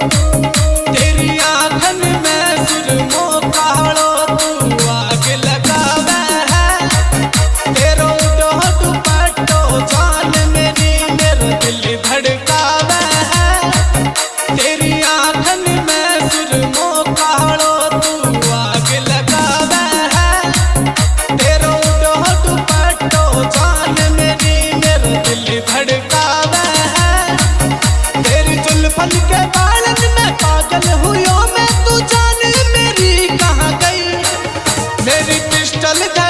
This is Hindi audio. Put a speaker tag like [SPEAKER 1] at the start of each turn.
[SPEAKER 1] तेरी आँखन में सुरमो कालो तू आग लगावे है। तेरो दुपट्टो जान मेरी मेरा दिल धड़कावे है। तेरी आँखन में सुरमो कालो तू आग लगावे है। तेरो दुपट्टो जान मेरी मेरा दिल धड़कावे है। तेरी जुल्फन के बालन में पागल हुई मैं, तू जान मेरी कहाँ गई। मेरी पिस्टल